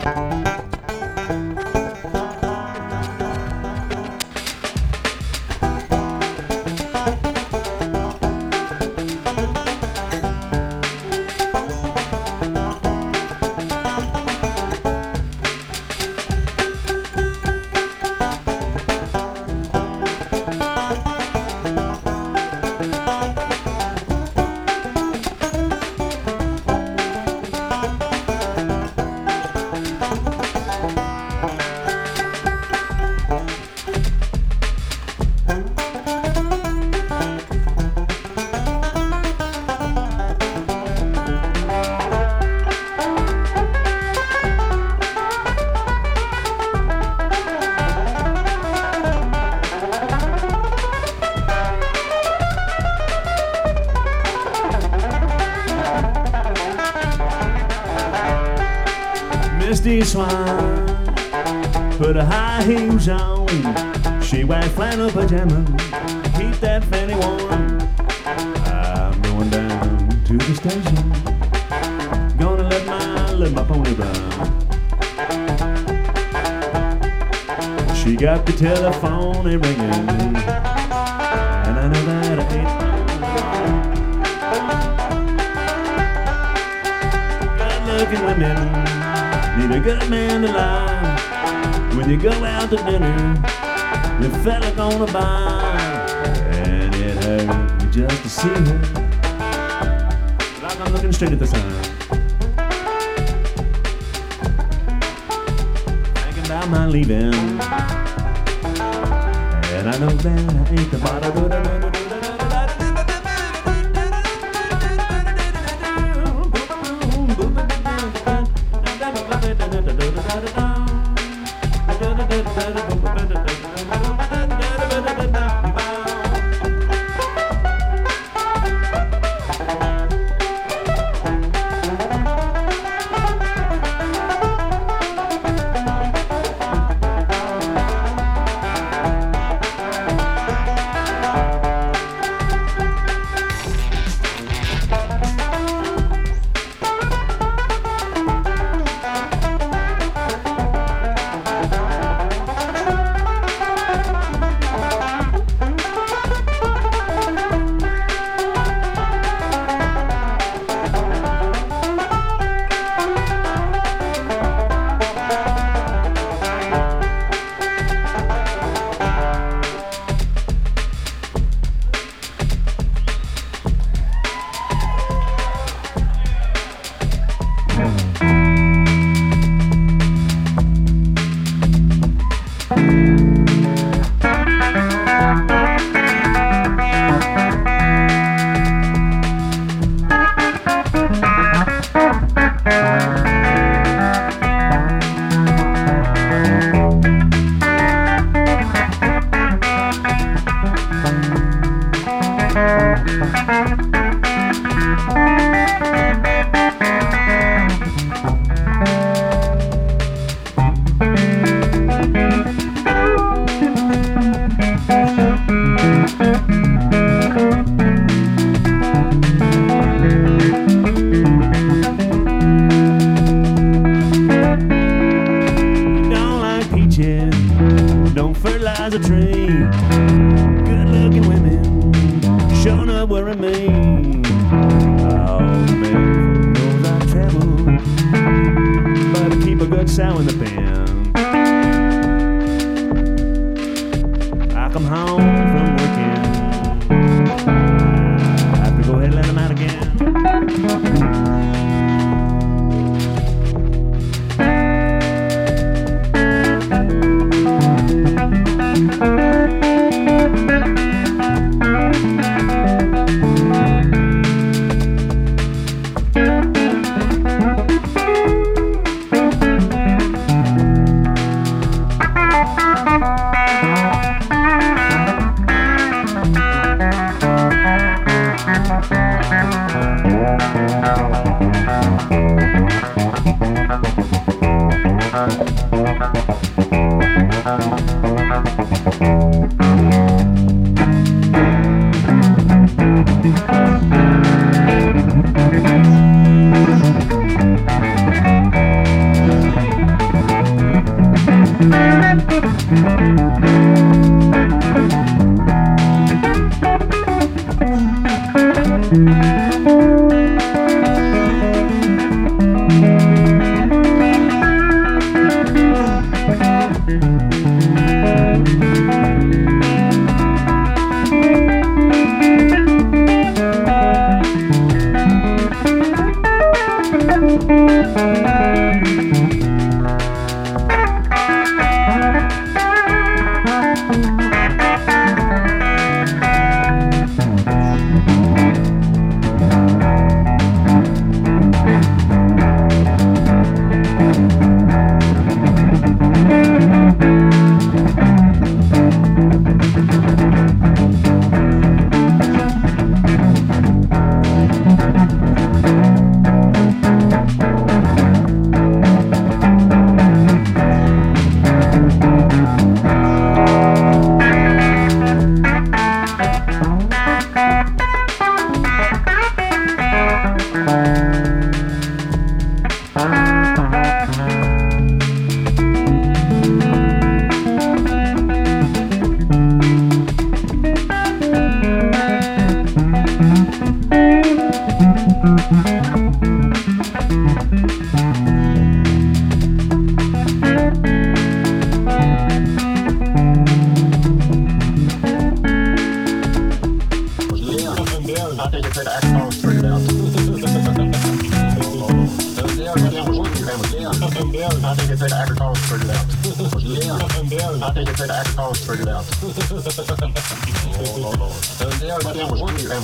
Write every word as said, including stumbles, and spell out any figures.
Misty Swan put her high heels on. She wears flannel pajamas, keep that fanny warm. I'm going down to the station, gonna let my let my pony run. She got the telephone and ringing, and I know that I ain't good-looking women need a good man to lie. When you go out to dinner, the fella gonna buy, and it hurt me just to see her, like I'm looking straight at the sun, thinking about my leaving, and I know that I ain't the bottom. Don't fertilize a tree. Good looking women showing up wearing me. Oh man, knows I travel, but I keep a good sow in the pen. I come home from working, I have to go ahead and let them out again. There was one you